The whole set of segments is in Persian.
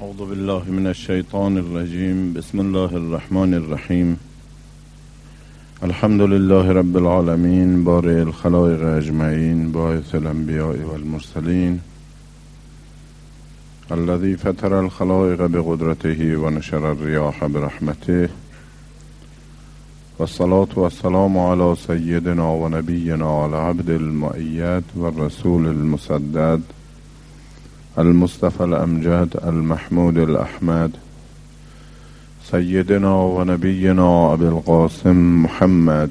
اعوذ بالله من الشیطان الرجیم. بسم الله الرحمن الرحیم. الحمد لله رب العالمین، بارئ الخلائق اجمعین، باعث الانبیاء والمرسلین، الذي فطر الخلائق بقدرته ونشر الرياح برحمته، والصلاة والسلام على سيدنا ونبينا العبد المؤيد والرسول المسدد المصطفى الأمجد المحمود الأحمد سيدنا ونبينا أبي القاسم محمد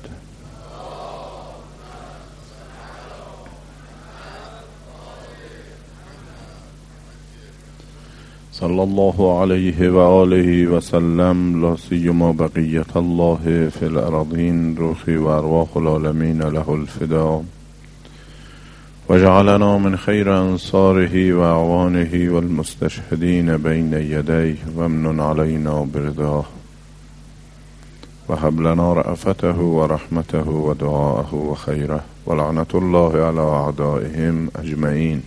صلى الله عليه وآله وسلم، لا سيما بقية الله في الأراضين، روحي وأرواح العالمين له الفداء، وجعلنا من خير أنصاره وأعوانه والمستشهدين بين يديه، وامنن علينا برضاه، وهب لنا رأفته ورحمته ودعاءه وخيره، ولعنة الله على أعدائهم أجمعين.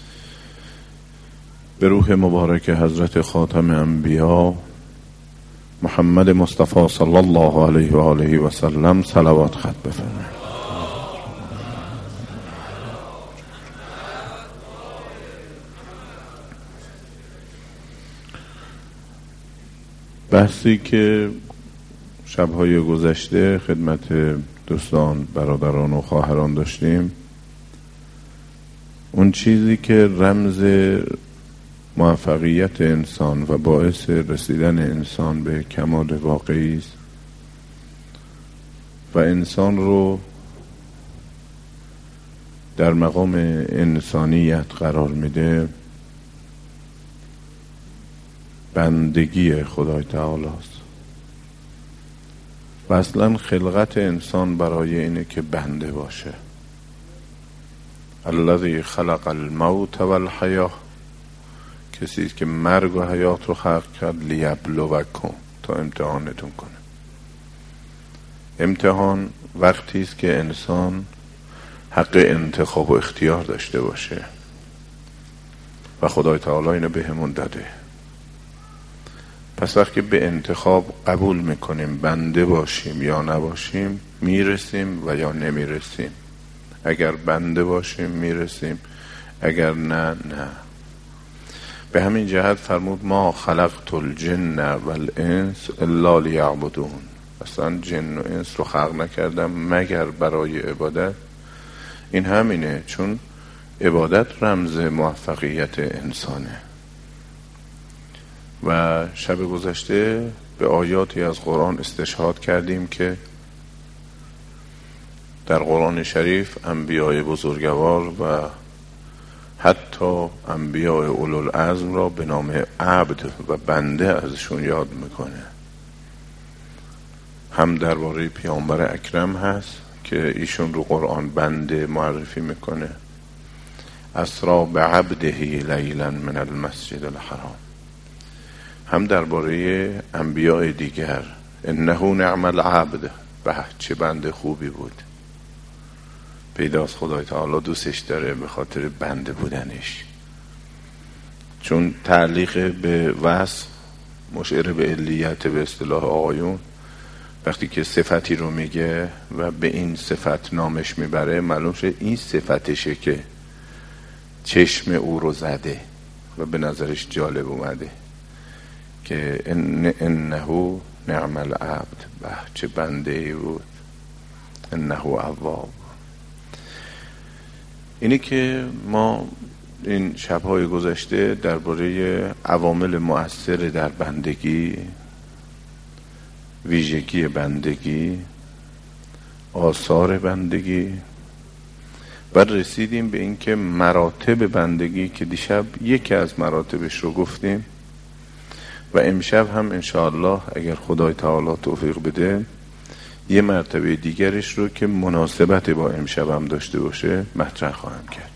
به روح مبارک حضرت خاتم انبیا محمد مصطفی صلی الله علیه و آله و سلم صلوات ختم بفرمایید. بحثی که شب‌های گذشته خدمت دوستان، برادران و خواهران داشتیم، اون چیزی که رمز موفقیت انسان و باعث رسیدن انسان به کمال واقعی است و انسان رو در مقام انسانیت قرار میده، بندگی خدای تعالی است. و اصلا خلقت انسان برای اینه که بنده باشه. الذی خلق الموت والحیاه، کسی که مرگ و حیات رو خلق کرد، لیبلوکم، تا امتحانتون کنه. امتحان وقتی است که انسان حق انتخاب و اختیار داشته باشه و خدای تعالی اینو بهمون داده. پس وقتی به انتخاب قبول میکنیم بنده باشیم یا نباشیم، میرسیم و یا نمیرسیم. اگر بنده باشیم میرسیم، اگر نه. به همین جهت فرمود ما خلقت الجن والانس الا لیعبدون. اصلا جن و انس رو خلق نکردم مگر برای عبادت. این همینه، چون عبادت رمز موفقیت انسانه. و شب گذشته به آیاتی از قرآن استشهاد کردیم که در قرآن شریف انبیاء بزرگوار و حتی انبیاء اولوالعزم را به نام عبد و بنده ازشون یاد میکنه. هم درباره پیامبر اکرم هست که ایشون رو قرآن بنده معرفی میکنه، اسری بعبده لیلا من المسجد الحرام. هم درباره انبیاء دیگر، انه نعم العبد، به چه بنده خوبی بود. پیداست خدای تعالی دوستش داره به خاطر بنده بودنش، چون تعلیق به وصف مشعر به علیت به اصطلاح آقایون. وقتی که صفتی رو میگه و به این صفت نامش میبره، معلوم شه این صفتشه که چشم او رو زده و به نظرش جالب اومده که انه نعم العبد، به چه بنده ای بود، انه اواب. اینی که ما این شب‌های گذشته درباره عوامل مؤثر در بندگی، ویژگی بندگی، آثار بندگی، و رسیدیم به این که مراتب بندگی که دیشب یکی از مراتبش رو گفتیم و امشب هم انشاءالله اگر خدای تعالی توفیق بده یه مرتبه دیگرش رو که مناسبت با امشب هم داشته باشه مطرح خواهم کرد.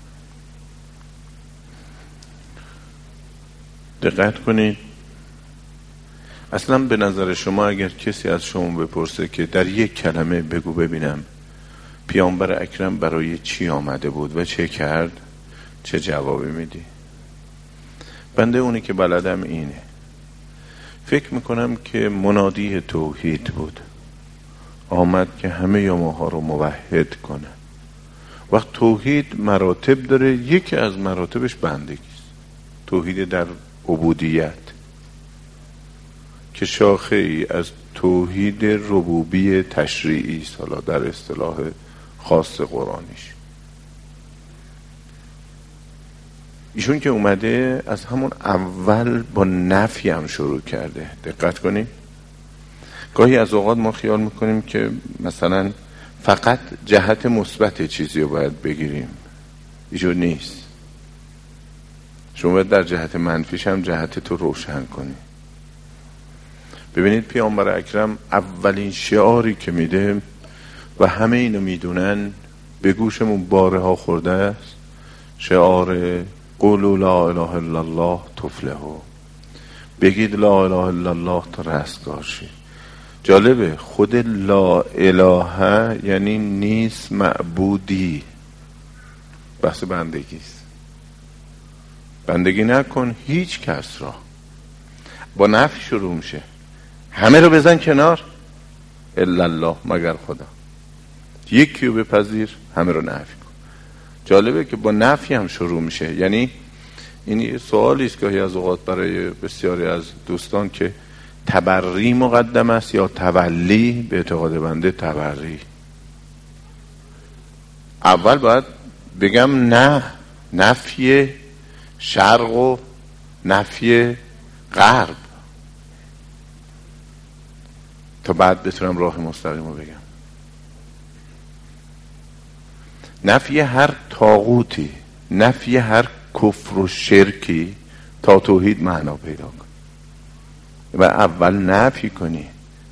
دقت کنید. اصلا به نظر شما اگر کسی از شما بپرسه که در یک کلمه بگو ببینم پیامبر اکرم برای چی آمده بود و چه کرد، چه جوابی میدی؟ بنده اونی که بلدم اینه. فکر میکنم که منادی توحید بود، آمد که همه ماها رو موحد کنه. وقت توحید مراتب داره، یکی از مراتبش بندگی است. توحید در عبودیت که شاخه ای از توحید ربوبی تشریعی است، حالا در اصطلاح خاص قرآنیش. ایشون که اومده از همون اول با نفی هم شروع کرده. دقت کنیم، گاهی از اوقات ما خیال میکنیم که مثلا فقط جهت مثبت چیزی رو باید بگیریم، اینجور نیست. شما باید در جهت منفیش هم جهت تو روشن کنی. ببینید پیامبر اکرم اولین شعاری که میده و همه اینو میدونن، به گوشمون بارها خورده است، شعار قولوا لا اله الا الله تفلحوا، بگید لا اله الا الله تا رستگار شید. جالبه، خود لا اله یعنی نیست معبودی، بحث بندگی است. بندگی نکن هیچ کس را. با نفی شروع میشه، همه رو بزن کنار، الا الله، مگر خدا. یکی رو بپذیر، همه رو نفی کن. جالبه که با نفی هم شروع میشه. یعنی این سوالی است که از اوقات برای بسیاری از دوستان که تبری مقدم است یا تولی. به اعتقاد بنده تبری. اول باید بگم نه، نفی شرق و نفی غرب، تا بعد بتونم راه مستقیم رو بگم. نفی هر طاغوتی، نفی هر کفر و شرکی تا توحید معنا پیدا کن و اول نفی کنی.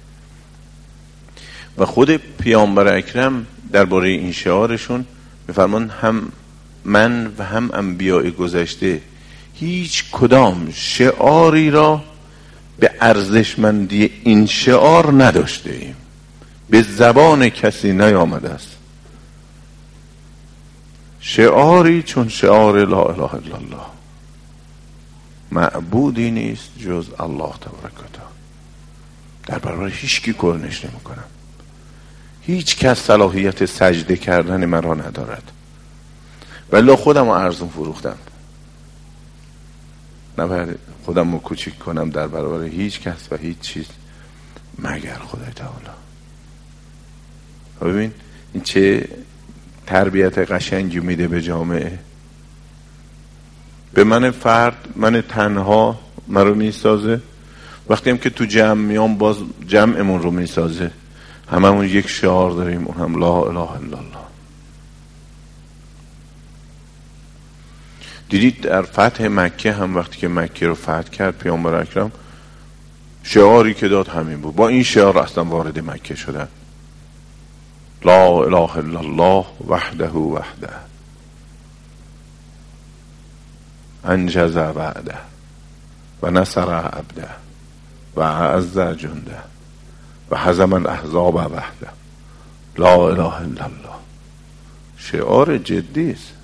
و خود پیامبر اکرم درباره این شعارشون میفرمان هم من و هم انبیاء گذشته هیچ کدام شعاری را به ارزشمندی این شعار نداشته ایم، به زبان کسی نیامده است شعاری چون شعار لا اله الا الله، معبودی نیست جز الله تبارک و تعالی. در برابر هیچ کی کرنش نمی کنم. هیچ کس صلاحیت سجده کردن مرا ندارد. ولی خودم رو ارزون فروختم، نه خودم رو کوچیک کنم در برابر هیچ کس و هیچ چیز مگر خدای تعالی. ببین این چه تربیت قشنگی میده به جامعه. به من فرد، من تنها مرا میسازه، وقتی هم که تو جمع میام باز جمعمون رو میسازه. هممون یک شعار داریم، اون هم لا اله الا الله. دیدید در فتح مکه هم وقتی که مکه رو فتح کرد پیامبر اکرم، شعاری که داد همین بود. با این شعار اصلا وارد مکه شدن. لا اله الا الله وحده وحده انجز وعده و نصر عبده و اعز جنده و هزم الاحزاب وحده. لا اله الا الله شعار جدی است.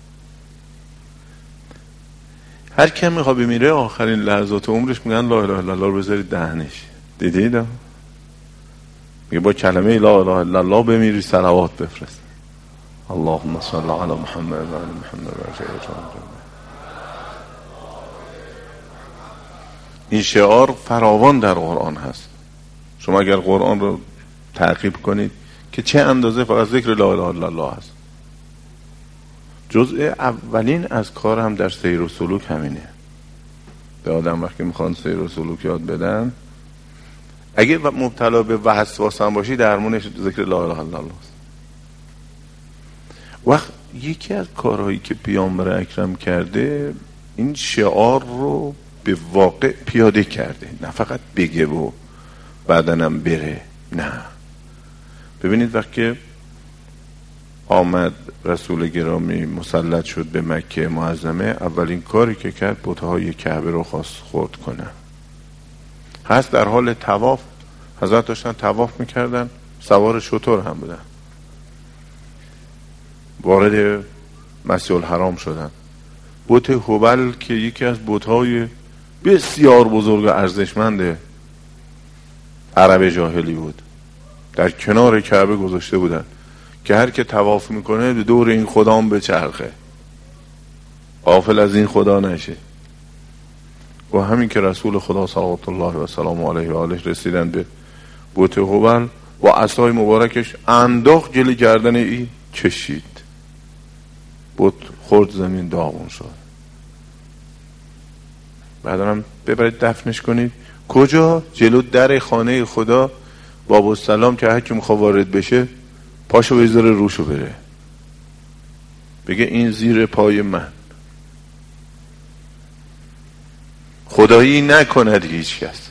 هر کی میخواد بمیره آخرین لحظات عمرش میگن لا اله الا الله رو بذارید دهنش. دیدید؟ میگه با کلمه لا اله الا الله بمیری، صلوات بفرست. اللهم صل علی محمد و علی محمد و علی محمد. این شعار فراوان در قرآن هست. شما اگر قرآن رو تعقیب کنید که چه اندازه فقط ذکر لا اله الا الله هست. جزء اولین از کار هم در سیر و سلوک همینه. به آدم وقتی میخوان سیر و سلوک یاد بدن، اگه مبتلا به وسواس هم باشی، درمونش ذکر لا اله الا الله است. وقت یکی از کارهایی که پیامبر اکرم کرده این شعار رو به واقع پیاده کرده، نه فقط بگه و بعدنم بره. نه، ببینید وقتی آمد رسول گرامی مسلط شد به مکه معظمه، اولین کاری که کرد بت‌های کعبه رو خواست خرد کنه. هست در حال طواف، حضرت داشتن طواف میکردن، سوار شتر هم بودن، وارد مسجد الحرام شدن. بت هبل که یکی از بت‌های بسیار بزرگ و ارزشمند عرب جاهلی بود، در کنار کعبه گذاشته بودن که هر که طواف میکنه به دور این خدام بچرخه، غافل از این خدا نشه. و همین که رسول خدا صلوات الله و سلام علیه و آله رسیدن به بت هبل، با عصای مبارکش انداخت جلوی گردن این، کشید، بت خورد زمین، داغون شد. بعدم ببرید دفنش کنید. کجا؟ جلو در خانه خدا. باب السلام که هر کی میخواد وارد بشه پاشو بذاره روشو بره، بگه این زیر پای من. خدایی نکند هیچ کس.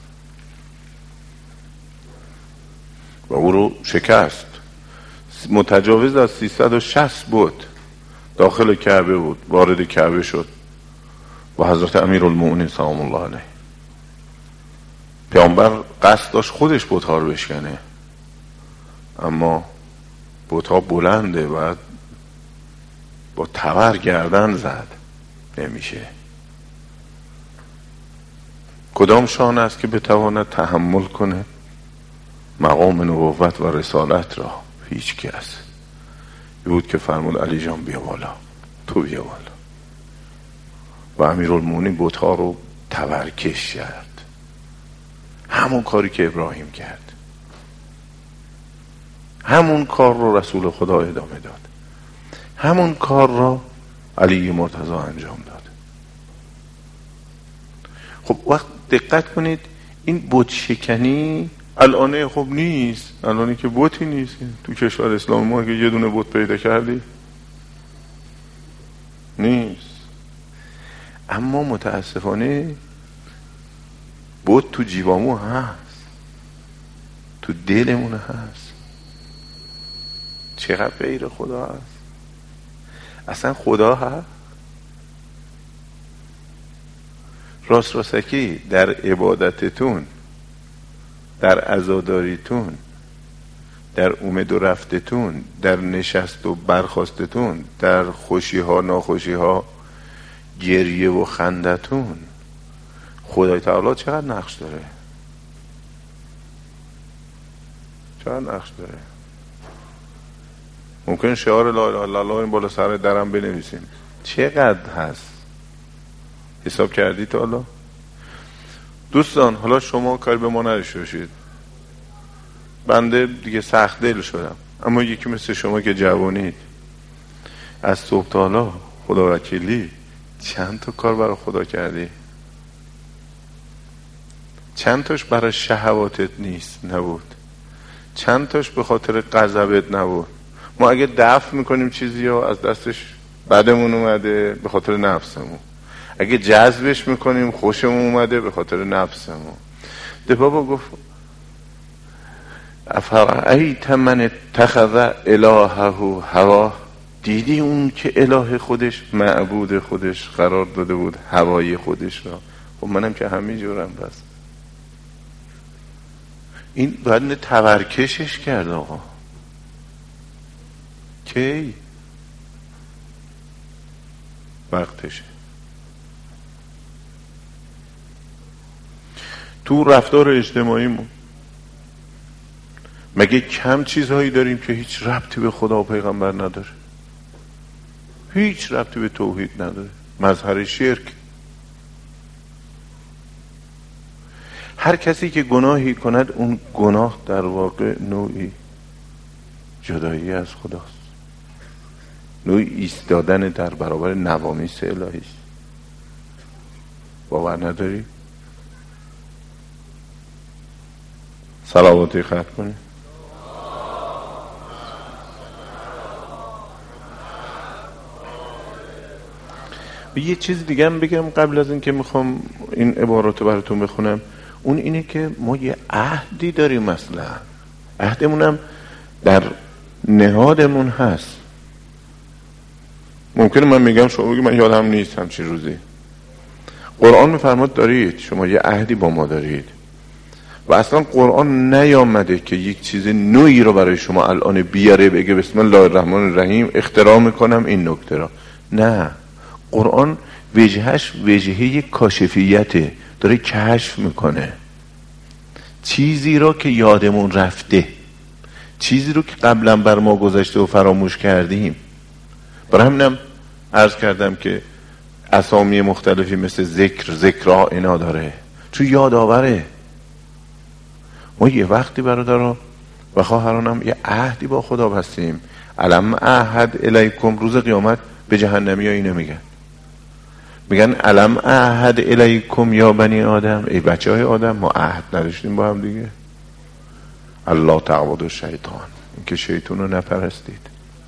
و او رو شکست. متجاوز از 360 بود داخل کعبه بود، وارد کعبه شد با حضرت امیرالمؤمنین سلام الله علیه. پیامبر قصد داشت خودش بت‌ها رو بشکنه، اما بت‌ها بلنده و با تبر گردن زد، نمیشه. کدام شان است که بتواند تحمل کنه مقام نبوت و رسالت را؟ هیچ کس. بود که فرمود علی جان بیا بالا، تو بیا بالا. و امیرالمومنین بت‌ها رو تبرکش کرد، همون کاری که ابراهیم کرد، همون کار رو رسول خدا ادامه داد، همون کار را علی مرتضی انجام داد. خب وقت دقت کنید، این بت شکنی الان خب نیست، الانی که بتی نیست. تو کشور اسلامی ما که یه دونه بت پیدا کردی نیست. اما متاسفانه بت تو جیبامو هست، تو دلمون هست. چقدر غیر خدا هست. اصلا خدا هست. راستکی در عبادتتون، در عزاداریتون، در اومد و رفتتون، در نشست و برخاستتون، در خوشی ها ناخوشی ها، گریه و خندتون، خدای تعالی چقدر نقش داره؟ چقدر نقش داره؟ ممکن شعار لا اله الا الله این بالا سر درم بنویسیم، چقدر هست؟ حساب کردی تا حالا؟ دوستان حالا شما کاری به ما نداشته باشید، بنده دیگه سخت دل شدم، اما یکی مثل شما که جوانید، از صبح تا حالا خدا وکیلی چند تا کار برای خدا کردی؟ چند تاش برای شهواتت نبود؟ چند تاش به خاطر غضبت نبود؟ ما اگه دفع میکنیم چیزی ها از دستش بدمون اومده به خاطر نفسمون، اگه جذبش میکنیم خوشمون اومده به خاطر نفسمون. ده بابا گفت افرأیت من اتخذ الهه هواه، دیدی اون که اله خودش، معبود خودش قرار داده بود هوای خودش را؟ خب منم که همین جورم. بس این باید تبرکشش کرد آقا. کی؟ وقتشه. تو رفتار اجتماعیمون مگه کم چیزهایی داریم که هیچ ربطی به خدا و پیغمبر نداره؟ هیچ ربطی به توحید نداره. مظهر شرک. هر کسی که گناهی کند اون گناه در واقع نوعی جدایی از خداست، نوعی ایستادن در برابر نوامیس الهی. باور نداری؟ صلواتی ختم کنی. یه چیز دیگه هم بگم قبل از این که میخوام این عباراتو براتون بخونم. اون اینه که ما یه عهدی داریم، مثلا عهدمونم در نهادمون هست. ممکنه من میگم شما بگید من یادم نیست همچین روزی. قرآن میفرماد دارید، شما یه عهدی با ما دارید. و اصلا قرآن نیامده که یک چیز نوعی رو برای شما الان بیاره بگه بسم الله الرحمن الرحیم اختراع میکنم این نکته را. نه، قرآن وجهش وجهه کاشفیته، داره کشف میکنه چیزی رو که یادمون رفته، چیزی رو که قبلا بر ما گذشته و فراموش کردیم. برای همینم عرض کردم که اسامی مختلفی مثل ذکرها اینا داره، چون یادآوره. ما یه وقتی برادران و خواهرانم یه عهدی با خدا بستیم. الم اعهد الیکم، روز قیامت به جهنمی ها اینو میگن الم اعهد الیکم یا بنی آدم، ای بچه های آدم ما عهد نداشتیم با هم دیگه؟ الله تعبدوا الشیطان، این که شیطان رو نپرستید.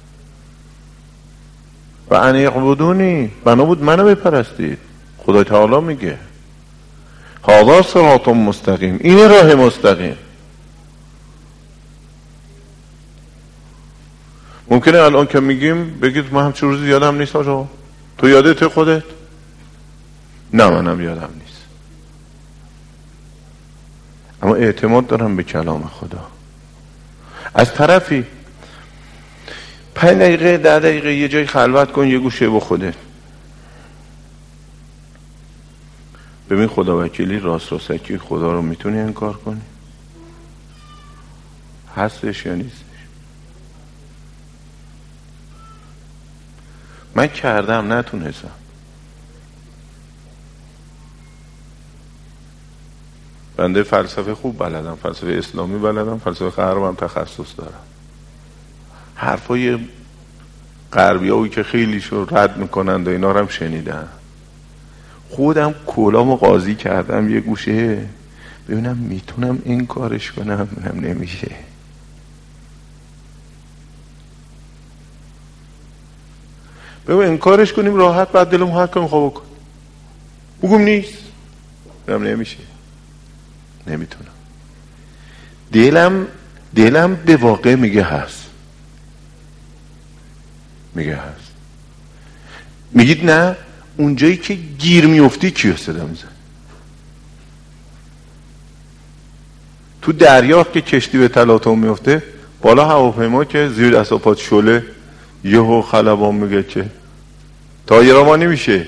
و ان اعبدونی، بنا بود منو بپرستید. خدا تعالی میگه هذا صراط مستقیم، این راه مستقیم. ممکنه الان که میگیم بگید من همچون روزی یادم نیست آجا، تو یادت خودت؟ نه منم یادم نیست، اما اعتماد دارم به کلام خدا. از طرفی 5 دقیقه 10 دقیقه یه جای خلوت کن، یه گوشه با خودت ببین خدا وکیلی راست راستکی خدا رو میتونی انکار کنی؟ هستش یا نیستش؟ من کردم نتونستم. بنده فلسفه خوب بلدم، فلسفه اسلامی بلدم، فلسفه غربم تخصص دارم. حرفای غربیایی که خیلی شو رد میکنند و اینا رو هم شنیدم. خودم کلامو قاضی کردم یه گوشه ببینم میتونم این کارش کنم، ببینم نمیشه. ببین این کارش کنیم راحت، بعد دلم حق کنم خواب کن بگم نیست، ببینم نمیشه، نمیتونم. دلم به واقع میگه هست، میگه هست. میگید نه، اونجایی که گیر میفتی کیو صدا میزن؟ تو دریا که کشتی به تلاطم میفته، بالا هواپیما که زیر دست و پات شله یهو خلبان میگه که تایر ما نمیشه،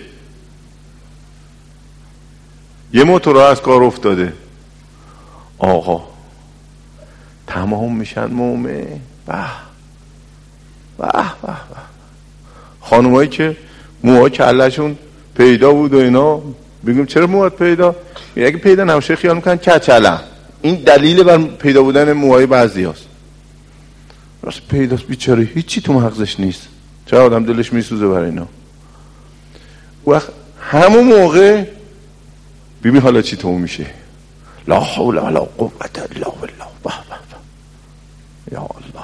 یه موتور از کار افتاده، آقا تمام میشن مومه. به به به به. خانومایی که موها کلشون پیدا بود و اینا، بگیم چرا موهات پیدا؟ اگه پیدا نمیشه خیال میکنن کچلم. این دلیل بر پیدا بودن موهای بعضی هست. راست پیداست بیچاره، هیچی تو مغزش نیست، چرا آدم دلش میسوزه برای اینا. وقت همون موقع ببین حالا چی تو میشه، لا حول ولا قوة الا بالله. به به یا الله.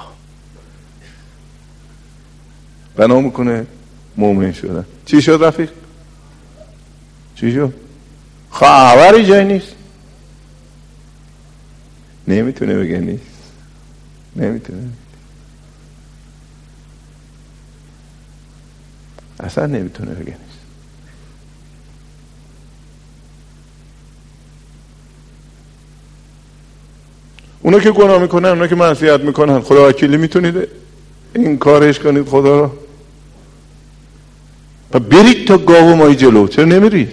بنا میکنه مؤمن شدن. چی شد رفیق؟ چی شد؟ خبری جای نیست. نمیتونه بگه نیست، نمیتونه، اصلا نمیتونه بگه نیست. اونا که گناه میکنن، اونا که معصیت میکنن، خدا وکیلی میتونید این کارش کنید خدا رو؟ و برید تا گاو مایی جلو، چرا نمیرید؟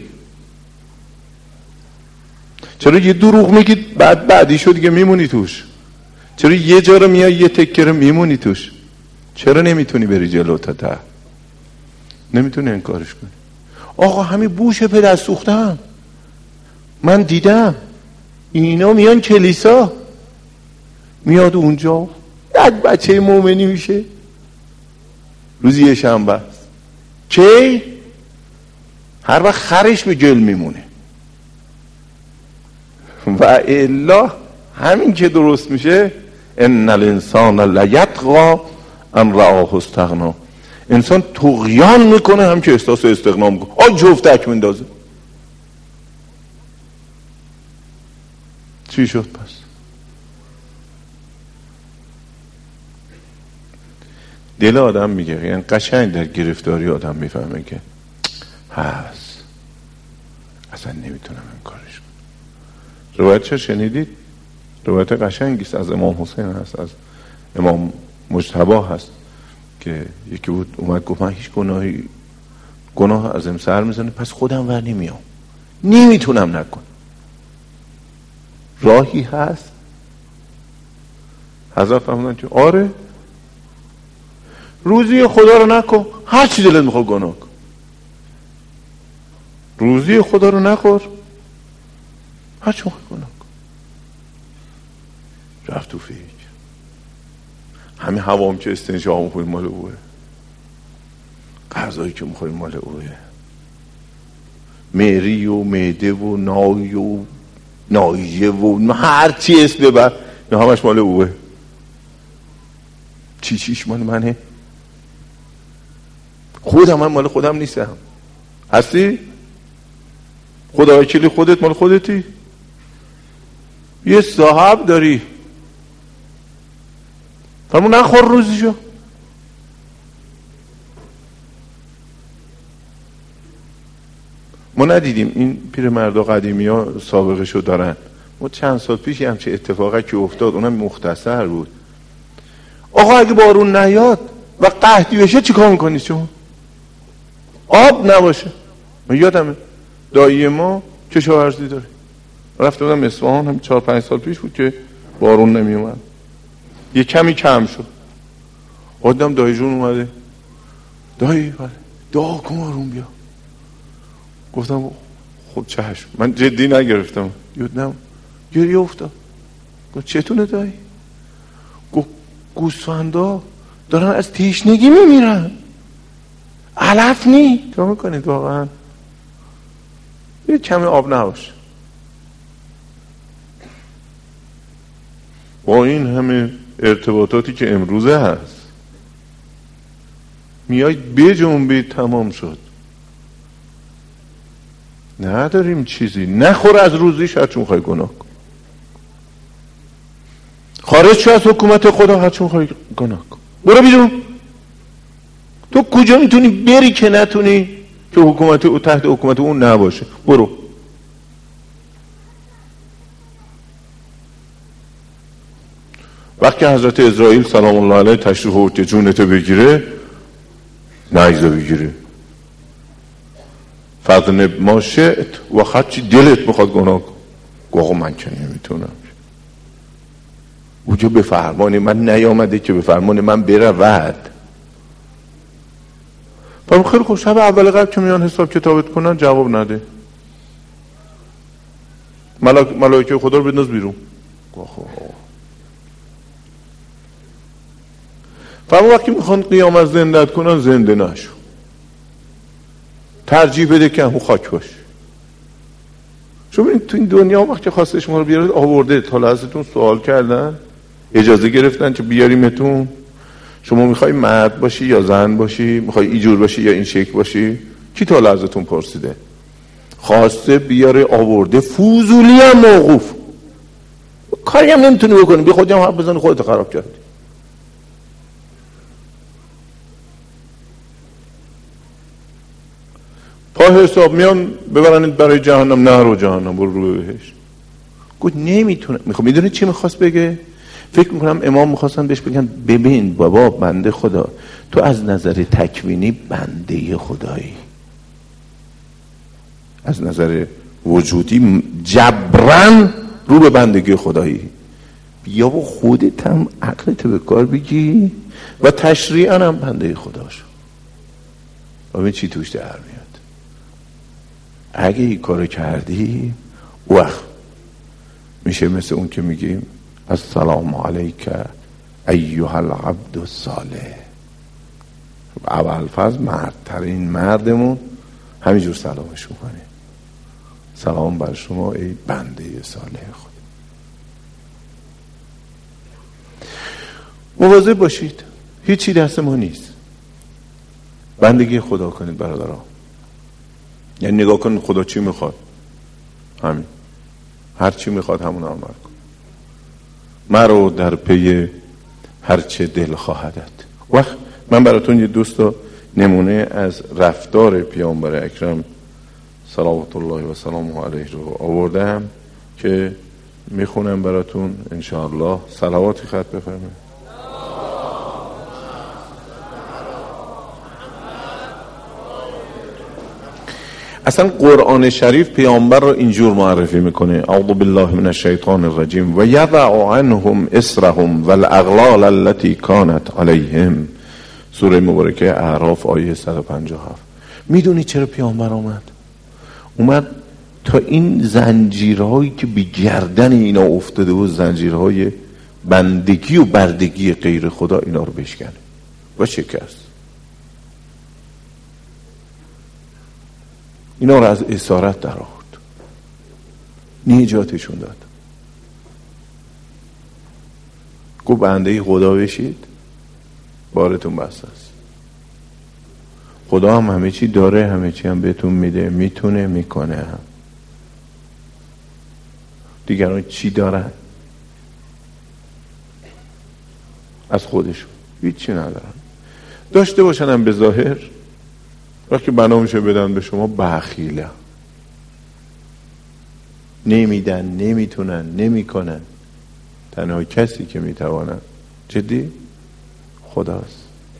چرا یه دروغ میگید بعدی شد دیگه میمونی توش؟ چرا یه جا رو میای یه تکه رو میمونی توش؟ چرا نمیتونی بری جلو تا ته؟ نمیتونی این کارش کنی. آقا همین بوش پدر سوختم من دیدم، اینا میان کلیسا، میاد اونجا یک بچه مومنی میشه روزی یه شنبه است. چه؟ هر وقت خرش به گل میمونه. و الا همین که درست میشه، ان الانسان لیطغی ان رآه استغنا، انسان طغیان میکنه هم که احساس استغنا میکنه، جفتک میندازه. چی شد پس؟ دل آدم میگه، یعنی قشنگ در گرفتاری آدم میفهمه که هست، اصلا نمیتونم این کارش کنم. روایت چه شنیدید؟ روایت قشنگی است، از امام حسین هست، از امام مجتبی هست که یکی بود اومد گفت من هیچ گناهی گناه ازم سر میزنه، پس خودم ور نمیام، نمیتونم نکنم. راهی هست؟ حضرت فرمودن که آره، روزی خدا رو نکن، هر چی دلت میخواد گناه کن. روزی خدا رو نخور، هر چی میخواد گناه کن. رفت تو فکر، همین هوام که استنشاق میکنیم مال اوه، غذایی که میخوریم مال اوه، معری و معده و نای و نایه و هر چی اسم ببر اینا همش مال اوه. چیش مال منه؟ خودم من مال خودم نیستم. هستی؟ خدا وکیلی خودت مال خودتی؟ یه صاحب داری، فرمو نخور روزیشو. ما ندیدیم این پیرمردا قدیمی ها سابقه شو دارن. ما چند سال پیش همچه اتفاقی که افتاد، اونم مختصر بود. آقا اگه بارون نیاد و قحطی بشه چی کار میکنی شما؟ آب نباشه. من یادمه دایی ما کشاورزی داره، رفته بودم اصفهان، هم 4-5 سال پیش بود که بارون نمی اومد، یه کمی کم شد. آدم دایی جون اومده، دایی بله دعا کن بارون بیا. گفتم خب چشم. من جدی نگرفتم، یادم گریه افتاد. گفت چتونه دایی؟ گفت گوسفندا دارن از تشنگی میمیرن، علف نی. چه میکنید واقعا؟ یه کمی آب نباشه. با این همه ارتباطاتی که امروزه هست میاید بجنبید تمام شد. نداریم چیزی. نخور از روزیش هرچی میخوای گناه کن. خارج شو از حکومت خدا، هرچی میخوای گناه کن. برو بیرون. تو کجا میتونی بری که نتونی که حکومت او تحت حکومت اون نباشه؟ برو. وقتی حضرت اسرائیل سلام الله علیه تشریف آورد که جونتو بگیره، نایزه بگیره، فضل ما شئت، و خدچی دلت میخواد گناه کن. آقا من که نمیتونم. اونجا به فرمان من نیامده که به فرمان من برود. فرمان خیلی خوب، شب اول قبل که میان حساب کتابت کنن جواب نده، ملائکه خدا رو بنداز بیرون. فرمان وقتی میخوان قیامت زندت کنن زنده نشو، ترجیح بده که همون خاک باش. شما ببینید تو این دنیا وقتی خواسته شما رو بیارد آورده، تا لحظتون سوال کردن، اجازه گرفتن که بیاریمتون. شما میخوای مرد باشی یا زن باشی، میخوای اینجور باشی یا این شکل باشی، کی تا لحظتون پرسیده؟ خواسته بیاره آورده، فوزولی هم موقوف، کاری هم نمیتونی بکنی، بی خودی هم حرف بزنی خودت خراب کردی. پا حساب میان ببرنید برای جهنم. نه رو جهنم، برو رو بهشت. گفت نمیتونم. میدونی چی میخواست بگه؟ فکر میکنم امام میخواستن بهش بگن ببین بابا بنده خدا، تو از نظر تکوینی بنده خدایی، از نظر وجودی جبران رو به بندگی خدایی. بیا و خودت هم عقلت به کار بگی و تشریعاً هم بنده خدا شو. ببین چی توش در میاد. اگه این کارو کردی وقت میشه مثل اون که میگیم السلام علیک ایها العبد الصالح. ابوالفضل مردترین مردمون همینجور سلامش میکنه، سلام بر شما ای بنده صالح خود. مواظب باشید، هیچی دست ما نیست. بندگی خدا کنید برادران. یعنی نگاه کنید خدا چی میخواد، همین، هر چی میخواد همون عمل کن. مرو در پی هر چه دل خواهدت. وقت من براتون یه دوستا نمونه از رفتار پیامبر اکرم صلوات الله و سلامه علیه رو آوردم که میخونم براتون انشاءالله. صلواتی خط بفرمایید. اصلا قرآن شریف پیامبر رو اینجور معرفی میکنه: اعوذ بالله من الشیطان الرجیم و یضع عنهم اصرهم والاغلال التي كانت علیهم. سوره مبارکه اعراف آیه 157. میدونی چرا پیامبر اومد تا این زنجیرهایی که به گردن اینا افتاده و زنجیرهای بندگی و بردگی غیر خدا، اینا رو بشکنه و شکست، اینا رو از اسارت در آورد، نجاتشون داد. گفت بنده خدا بشید، بارتون بسته است. خدا هم همه چی داره، همه چی هم بهتون میده، میتونه، میکنه هم. دیگران چی دارن؟ از خودشون هیچی ندارن. داشته باشن هم به ظاهر، وقتی بنامشه بدن به شما بخیله، نمیدن، نمیتونن، نمیکنن. تنها کسی که میتوانن جدی خداست.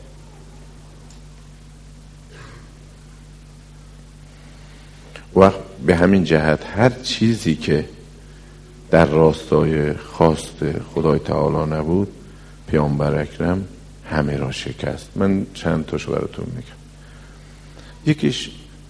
وقت به همین جهت هر چیزی که در راستای خواست خدای تعالی نبود، پیامبر اکرم همه را شکست. من چند تاشو براتون میگم. یکیش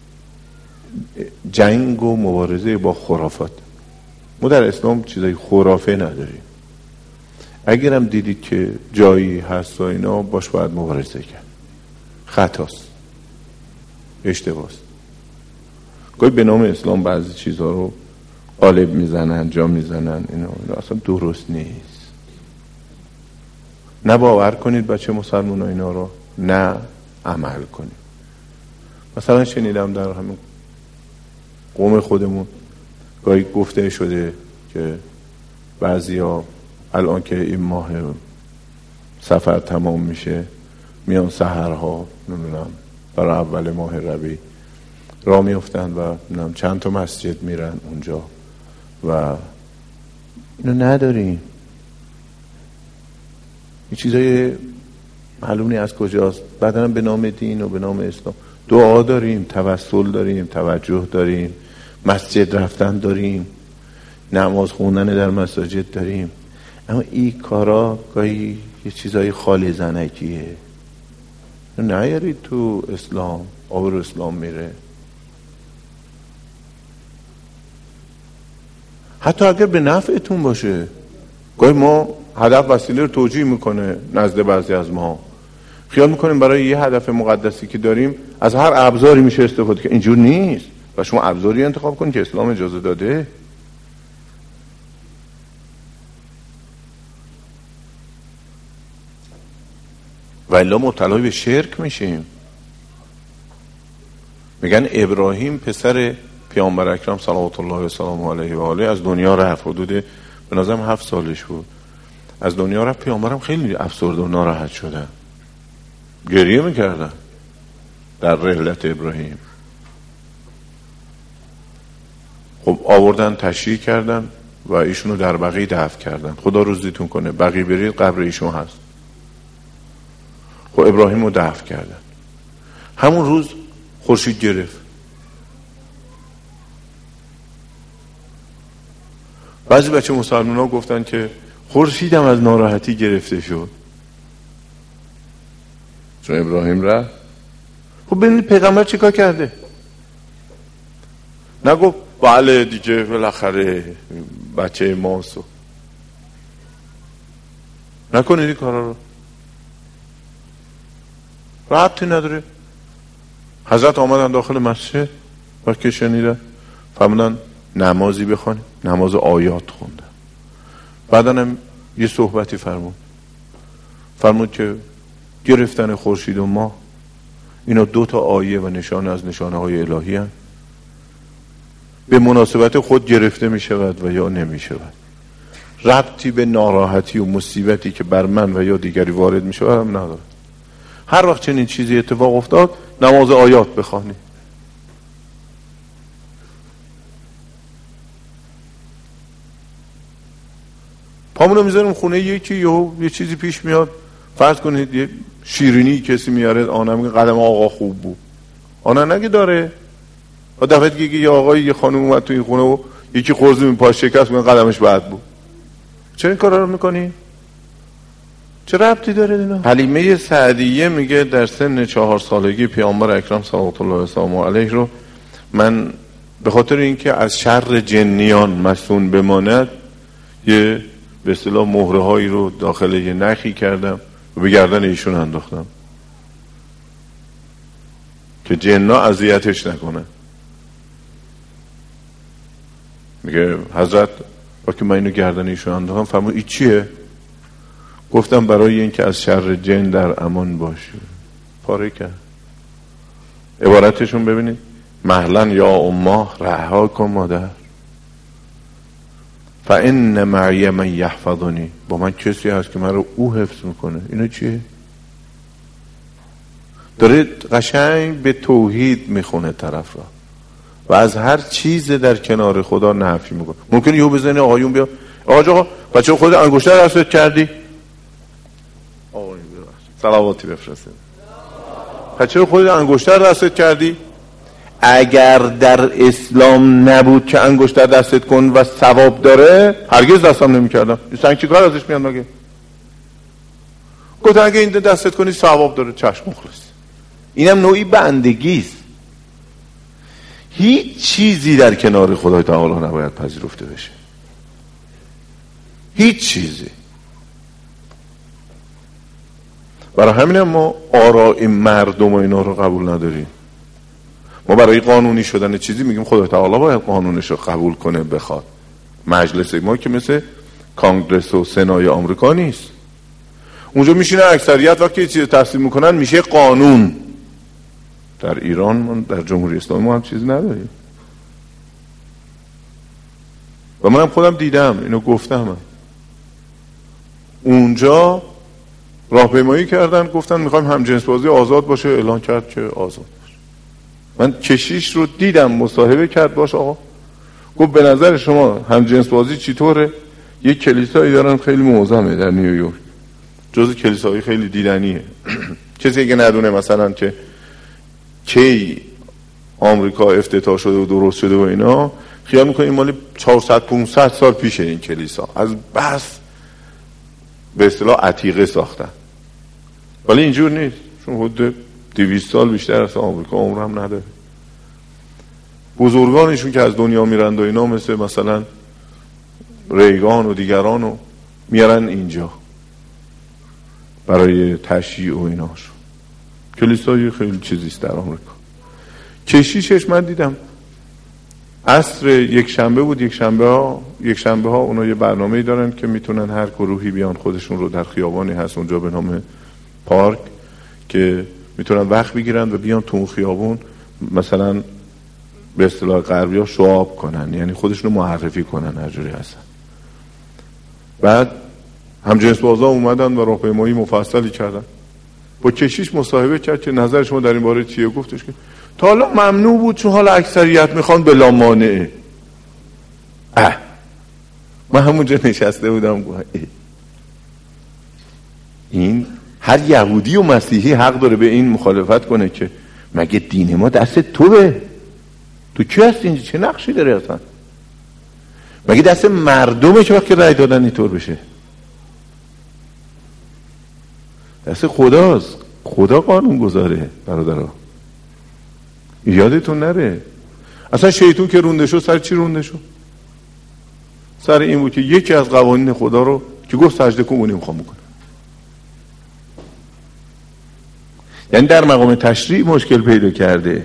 جنگ و مبارزه با خرافات. ما در اسلام چیزای خرافه نداریم. اگرم دیدید که جایی هست و اینا، باش باید مبارزه کرد. خطاست، اشتباهست. گاهی به نام اسلام بعضی چیزها رو قالب میزنن، جا میزنن، اینا اصلا درست نیست. نه باور کنید بچه مسلمان اینا رو، نه عمل کنید. مثلا شنیدم در همین قوم خودمون گاهی گفته شده که بعضیا الان که این ماه سفر تمام میشه، میان سحرها نمیدونم برای اول ماه ربیع راه میفتن و چند تا مسجد میرن اونجا و اینو نداریم. این چیزای معلوم نیست از کجاست. بعداً به نام دین و به نام اسلام دعا داریم، توسل داریم، توجه داریم، مسجد رفتن داریم، نماز خوندن در مساجد داریم. اما این کارا گاهی یه چیزای خالی زنکیه. نیارید تو اسلام، آبرو اسلام میره. حتی اگر به نفعتون باشه. گاهی ما هدف وسیله رو توجیه میکنه نزد بعضی از ما. خیال میکنیم برای یه هدف مقدسی که داریم از هر ابزاری میشه استفاده کرد. اینجور نیست. و شما ابزاری انتخاب کنید که اسلام اجازه داده. و الا مبتلای به شرک میشیم. میگن ابراهیم پسر پیامبر اکرم صلوات الله و سلام علیه و آله از دنیا رفت. حدود به نظرم 7 سالش بود از دنیا رفت. پیامبرم خیلی افسرده و ناراحت شدن، گریه میکردن در رحلت ابراهیم. خب آوردن تشییع کردن و ایشونو در بقیع دفن کردن. خدا روزیتون کنه، بقیع برید قبر ایشون هست. خب ابراهیم رو دفن کردن. همون روز خورشید گرفت. بعضی بچه مسلمان ها گفتن که خورشیدم از ناراحتی گرفته شد چون ابراهیم رفت. خب ببینید پیغمبر چیکار کرده؟ نگفت بله دیگه بالاخره بچه ماسو. نکنید این کارا رو، ربطی نداره. حضرت آمدن داخل مسجد و که شنیدن فرمودن نمازی بخوانید. نماز آیات خوندن. بعدن هم یه صحبتی فرمود که گرفتن خورشید و ماه اینا 2 آیه و نشانه از نشانه های الهی هستند. به مناسبت خود گرفته می شود و یا نمی شود. ربطی به ناراحتی و مصیبتی که بر من و یا دیگری وارد می شود هم نداره. هر وقت چنین چیزی اتفاق افتاد نماز آیات بخوانید. پامونو میذاریم خونه یکی یه چیزی پیش میاد. فرض کنید یه شیرینی کسی میاره، آنم میگه قدم آقا خوب بود. آنم نگه داره دفعه دیگه یه آقای یه خانم اومد تو این خونه و یکی خورزی این پاش شکست میگن قدمش بد بود. چرا این کارا رو میکنی؟ چه ربطی داره اینا؟ حلیمه سعدیه میگه در سن 4 سالگی پیامبر اکرم صلوات الله و سلامه علیه رو من به خاطر اینکه از شر جنیان مصون بماند یه به اصطلاح مهره هایی رو داخل یه نخی کردم و به گردن ایشون انداختم که جن‌ها اذیتش نکنه. میگه حضرت وقتی من اینو گردن ایشون انداختم فرمود این چیه؟ گفتم برای اینکه از شر جن در امان باشه. پاره کرد. عبارتشون ببینید مهلا یا امه رها کن مادر فان معی من یحفظنی، با من کسی هست که من رو او حفظ میکنه. اینو چیه؟ داره قشنگ به توحید میخونه طرف را و از هر چیز در کنار خدا نفی میکنه. ممکنه یهو بزنه آقایون بیا آقا بچه خودت انگشتر دستت کردی؟ آقایون صلواتی بفرسته. بچه خودت انگشتر دستت کردی؟ اگر در اسلام نبود که انگشتر دستت کن و ثواب داره هرگز دستم نمیکردم. این چی کار ازش میاد مگه؟ گفت اگه این دستت کنی ثواب داره چشم مخلص. اینم نوعی بندگی است. هیچ چیزی در کنار خدای تعالی نباید پذیرفته بشه. هیچ چیزی. برای همین ما آراء مردم و اینا رو قبول نداریم. ما برای قانونی شدن چیزی میگیم خدای تعالی باید قانونش رو قبول کنه بخواد. مجلس ما که مثل کانگرس و سنای آمریکا نیست. اونجا میشینه اکثریت وقتی یه چیز تصویب میکنن میشه قانون. در ایران ما در جمهوری اسلامی ما هم چیزی نداریم و منم خودم دیدم اینو گفتم. اونجا راهپیمایی کردن گفتن میخوایم همجنسبازی آزاد باشه، اعلان کرد که آزاد باشه. من کشیش رو دیدم مصاحبه کرد باش آقا گفت به نظر شما همجنسبازی چطوره؟ یک کلیسایی دارن خیلی معظمه در نیویورک، جز کلیسایی خیلی دیدنیه. کسی که ندونه مثلا که کی آمریکا افتتاح شده و درست شده و اینا خیال میکنه این مالی 400-500 سال پیشه. این کلیسا از بس به اصطلاح عتیقه ساختن ولی اینجور نیست، چون حدود 200 سال بیشتر از آمریکا عمر هم نداره. بزرگانشون که از دنیا میرند و اینا مثلا ریگان و دیگرانو میارن اینجا برای تشییع و ایناشون. کلیسای خیلی چیزیست در آمریکا. کشیشش من دیدم عصر یک شنبه بود. یک شنبه ها اونا یه برنامه‌ای دارن که میتونن هر گروهی بیان خودشون رو در خیابانی هست اونجا به نام پارک که میتونن وقت بگیرن و بیان تو اون خیابون مثلا به اصطلاح غربی‌ها شعاب کنن، یعنی خودشون رو معرفی کنن هر جوری هستن. بعد همجنسبازا اومدن و راهپیمایی مفصلی کردن. با کشیش مصاحبه کرد که نظر شما در این باره چیه؟ گفتش که تا حالا ممنوع بود چون حالا اکثریت میخوان بلا مانعه. من همونجا نشسته بودم این هر یهودی و مسیحی حق داره به این مخالفت کنه که مگه دین ما دست توه؟ تو کی هستی اینجا؟ چه نقشی داره اصلا؟ مگه دست مردمه که وقتی رأی دادن اینطور بشه؟ دست خداست. خدا قانون گذاره برادرها، یادتون نره. اصلا شیطون که رونده شد سر چی رونده شد؟ سر این بود که یکی از قوانین خدا رو که گفت سجده کن اونی میخوام بکنه. یعنی در مقام تشریع مشکل پیدا کرده.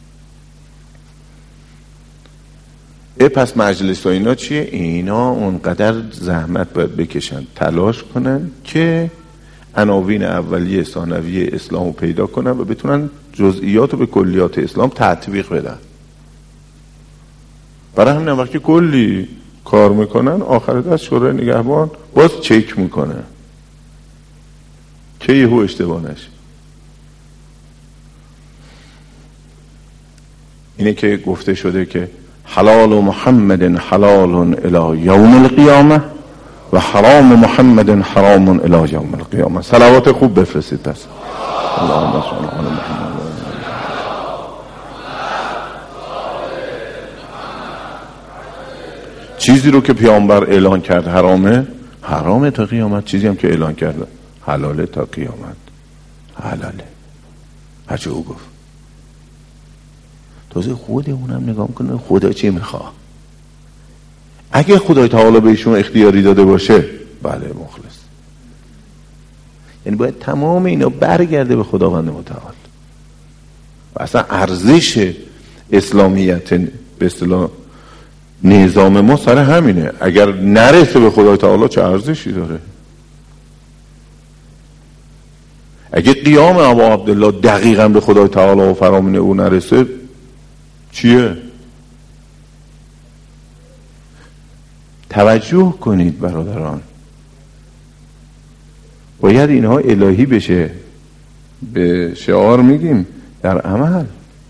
پس مجلس ها اینا چیه؟ اینا اونقدر زحمت باید بکشن تلاش کنن که عناوین اولیه ثانویه اسلام رو پیدا کنن و بتونن جزئیات رو به کلیات اسلام تطبیق بدن. برای همین وقتی کلی کار میکنن آخر دست شورای نگهبان باز چک میکنه که یهو اشتباه نشه. اینه که گفته شده که حلال محمد حلال الی یوم القیامه و حرام محمد حرام الی یوم القیامه. صلوات خوب بفرستید پس. اللهم صل علی محمد. چیزی رو که پیامبر اعلان کرد حرامه تا قیامت، چیزی هم که اعلان کرده حلاله تا قیامت حلاله، هرچه او گفت. تازه خود اونم نگاه میکنه خدا چی میخواه. اگه خدای تعالی بهشون اختیاری داده باشه بله مخلص، یعنی باید تمام اینا برگرده به خداوند متعال. و اصلا ارزش اسلامیت به اصطلاح نظام ما سر همینه. اگر نرسه به خدای تعالی چه ارزشی داره؟ اگه قیام ابا عبدالله دقیقا به خدای تعالی و فرامین او نرسه چیه؟ توجه کنید برادران، باید اینها الهی بشه. به شعار میگیم در عمل.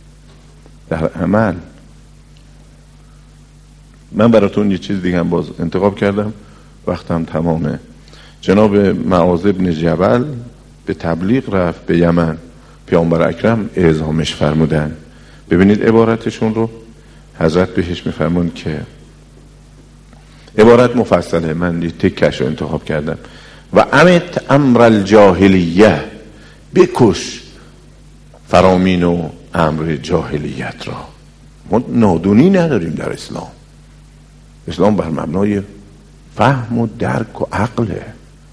من براتون یه چیز دیگه هم باز انتخاب کردم، وقتم تمامه. جناب معاذ بن جبل به تبلیغ رفت به یمن، پیامبر اکرم اعزامش فرمودن. ببینید عبارتشون رو، حضرت بهش میفرمون که عبارت مفصله، من یه تکش رو انتخاب کردم. و امت امر الجاهلیه، بکش فرامین و امر جاهلیت را. ما نادونی نداریم در اسلام بر مبنای فهم و درک و عقله.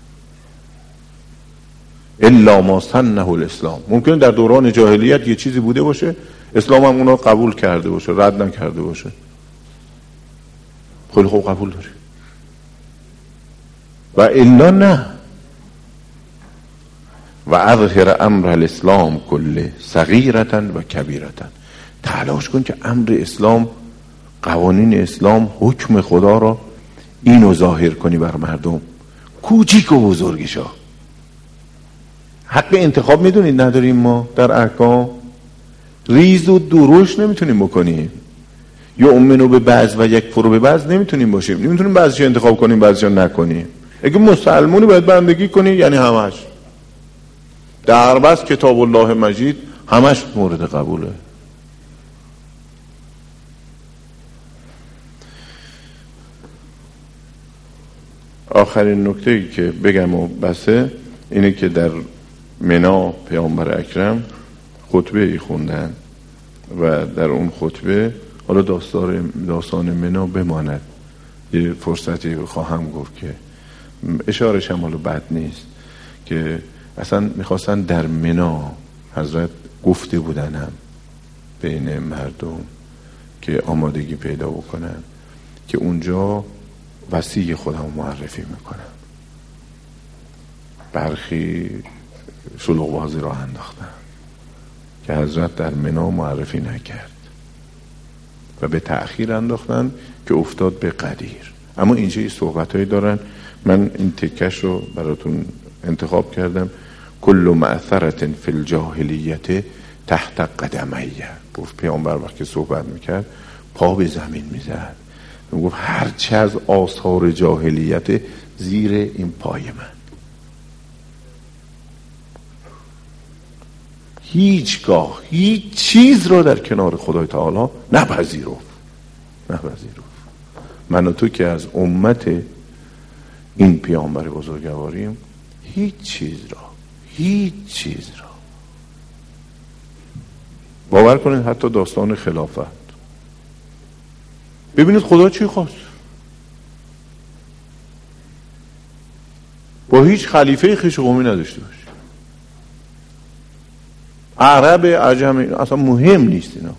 الا ما سنه الاسلام، ممکن در دوران جاهلیت یه چیزی بوده باشه، اسلام هم اونا قبول کرده باشه، رد نکرده باشه، خیلی خوب قبول داری. و الا نه. و اظهر امر الاسلام کله صغیرتا و کبیرتا، تلاش کن که امر اسلام، قوانین اسلام، حکم خدا را اینو ظاهر کنی بر مردم، کوچیک و بزرگشا. حق انتخاب میدونید نداریم ما در احکام، ریز و درشت نمیتونیم بکنیم، یا امنو به بعض و یک فرو به بعض نمیتونیم باشیم، نمیتونیم بعضیش انتخاب کنیم بعضیش نکنیم. اگه مسلمونی باید بندگی کنی، یعنی همش در بس کتاب الله مجید همش مورد قبوله. آخرین نکته‌ای که بگم و بسه اینه که در منا پیامبر اکرم خطبه ای خوندن و در اون خطبه، حالا داستان منا بماند، یه فرصتی خواهم گفت که اشارش هم حالا بد نیست، که اصلا میخواستن در منا، حضرت گفته بودن هم بین مردم که آمادگی پیدا بکنن که اونجا وصی خودم معرفی میکنم. برخی شلوغ بازی را انداختن که حضرت در منا معرفی نکرد و به تأخیر انداختن که افتاد به قدیر. اما اینجا یه صحبتایی دارن، من این تکش رو براتون انتخاب کردم. کل معثرت فی الجاهلیت تحت قدمیه، گفت پیامبر وقتی صحبت میکرد پا به زمین میزد، گفت هرچه از آثار جاهلیت زیر این پای من. هیچگاه هیچ چیز رو در کنار خدای تعالی نپذیرفت. من و تو که از امت این پیامبر بزرگواریم، هیچ چیز را باور کنید، حتی داستان خلافت ببینید خدا چی خواست. با هیچ خلیفه خویش قومی نداشته باشه، عرب عجم اصلا مهم نیست اینا.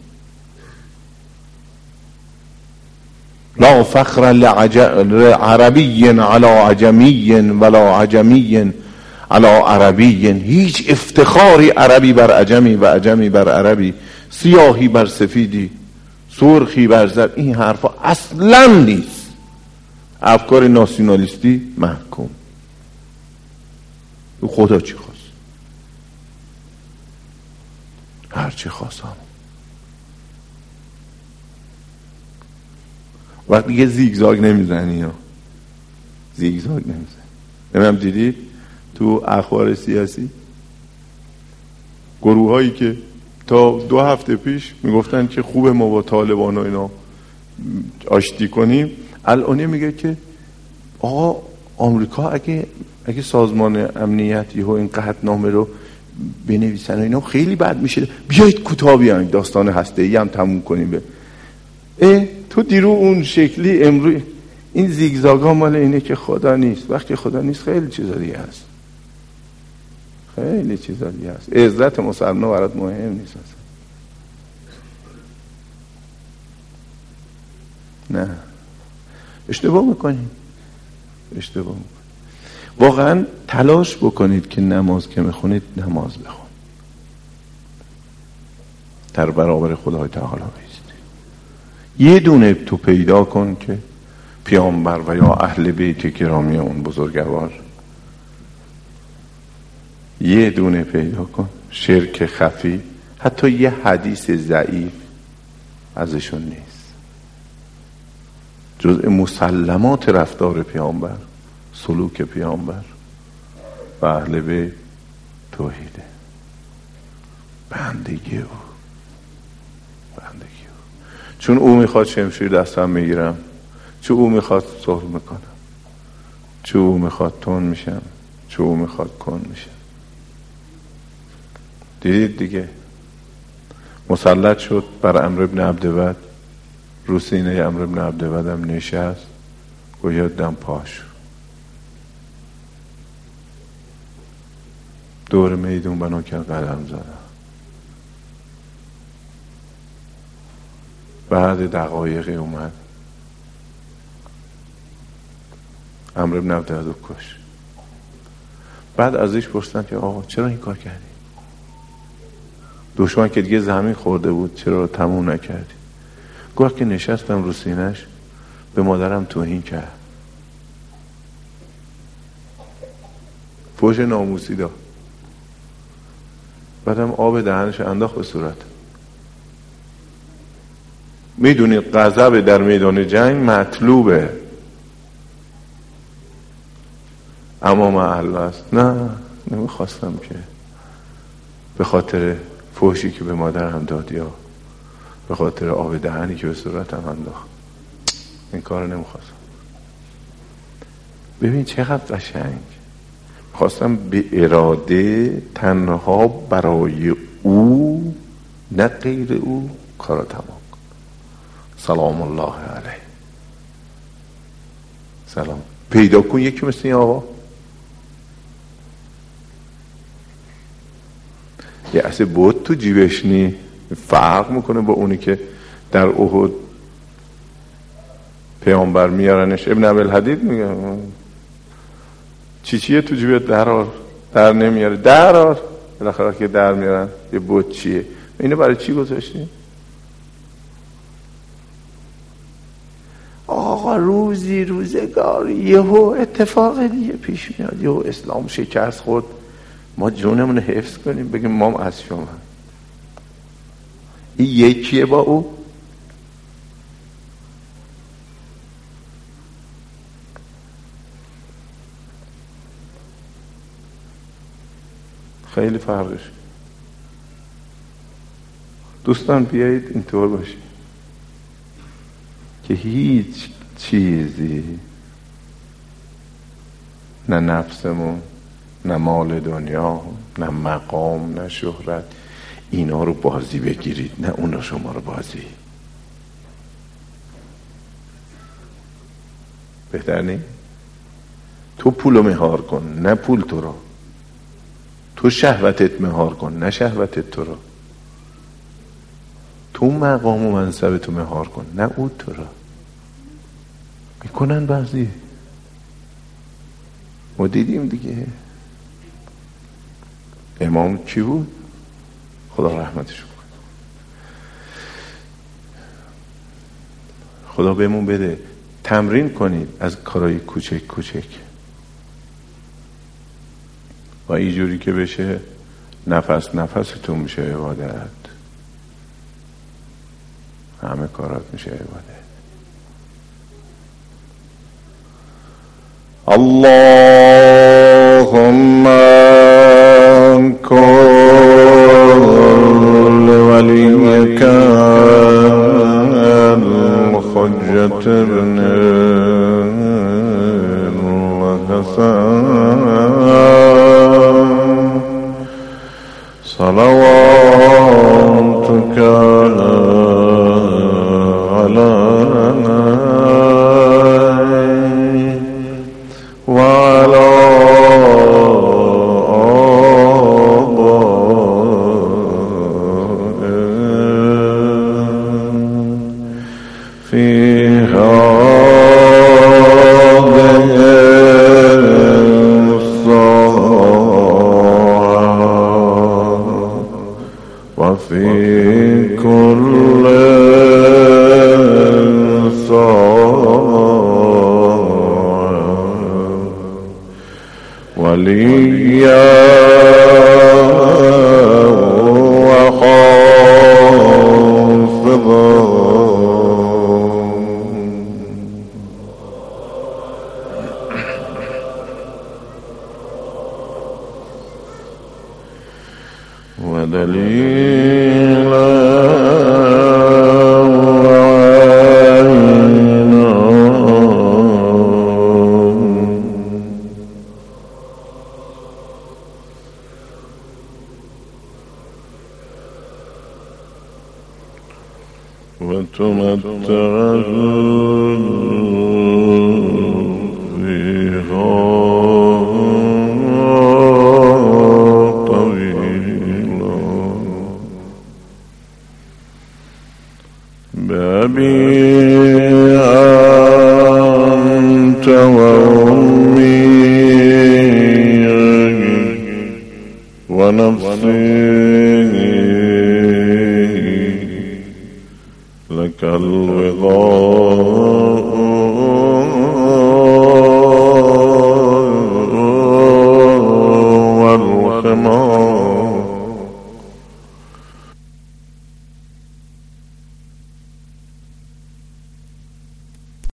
لا فخر لعربی علی عجمی ولا عجمی علی عربی، هیچ افتخاری عربی بر عجمی و عجمی بر عربی، سیاهی بر سفیدی، سرخی بر زرد، این حرفا اصلا نیست. افکار ناسیونالیستی محکوم. خدا چی خواست؟ هر چی خواستم. وقتی که زیگزاگ نمیزنی، نمیم دیدید تو اخبار سیاسی گروه هایی که تا 2 هفته پیش میگفتن که خوب ما با طالبان و اینا آشتی کنیم، الان میگه که آقا آمریکا اگه سازمان امنیت یهو این قطعنامه رو بنویسن و اینا خیلی بد میشه، بیایید کوتاه بیاین داستان هسته‌ای هم تموم کنیم. تو دیرو اون شکلی، امروز این زیگزاگا مال اینه که خدا نیست. وقتی خدا نیست خیلی چیزا دیگه هست، خیلی چیزا دیگه هست. عزت مسلمان برات مهم نیست اصلا. نه، اشتباه میکنید. واقعا تلاش بکنید که نماز که میخونید نماز بخون، در برابر خدای تعالی بایستید. یه دونه تو پیدا کن که پیامبر و یا اهل بیت گرامی اون بزرگوار، یه دونه پیدا کن شرک خفی، حتی یه حدیث ضعیف ازشون نیست، جزء مسلمات رفتار پیامبر، سلوک پیامبر و اهل بیت توحیده، بندگی او. چون او میخواد شمشیر دستم میگیرم، چون او میخواد صلح میکنم، چون او میخواد تون میشم، چون او میخواد کن میشم. دیدید دیگه، مسلط شد بر عمرو بن عبدود، رو سینه عمرو بن عبدود هم نشست، گویا دم پاش دور میدون بنا کرد، قدم زدن. بعد دقایقی اومد عمرو بن عبدود کش. بعد ازش پرسیدن که آقا چرا این کار کردی؟ دشمن که دیگه زمین خورده بود، چرا تموم نکردی؟ گفت که نشستم رو سینه‌اش به مادرم توهین کرد، فحش ناموسی داد، بعدم آب دهنش انداخت به صورت. میدونید غضب در میدان جنگ مطلوبه، اما محل است. نه، نمیخواستم که به خاطر فحشی که به مادرم داد یا به خاطر آب دهنی که به صورتم انداخت، این کار نمیخواستم. ببین چقدر قشنگ. خواستم به اراده تنها برای او، نه غیر او، کار تمام. سلام الله علیه. سلام. پیدا کن یکی مثل این آقا. یه اصل بود تو جیبش نی، فرق میکنه با اونی که در احد پیامبر میارنش. ابن ابوالحدید میگه چیه تو جیبت؟ در نمیاره. در بالاخره که در میارن یه بود چیه؟ اینو برای چی گذاشتی؟ آقا روزگار یهو اتفاق دیگه پیش میاد، یهو اسلام شکست خورد، ما جونمون حفظ کنیم بگیم ما هم از شما. این یکیه با او. خیلی فرقش. دوستان بیایید اینطور باشیم که هیچ چیزی، نه نفسمون، نه مال دنیا، نه مقام، نه شهرت، اینا رو بازی بگیرید، نه اون رو شما رو بازی. بهتر نی؟ تو پولو مهار کن، نه پول تو رو. تو شهوتت مهار کن، نه شهوتت تو رو. تو مقام و منصب تو مهار کن، نه او تو رو. میکنن بعضی، ما دیدیم دیگه. امام کی بود؟ خدا رحمتش کنه. خدا بهمون بده تمرین کنید از کارهای کوچک کوچک و اینجوری که بشه نفستون میشه عبادت، همه کارات میشه عبادت. اللهم كن وليك الحجة يترني صلواتك علي وعلى وفي كل ساعة وليا وحافظا ودليلا وعينا وتمتع فيها بأبي أنت وأمي ونفسي لك الوغاء والخمار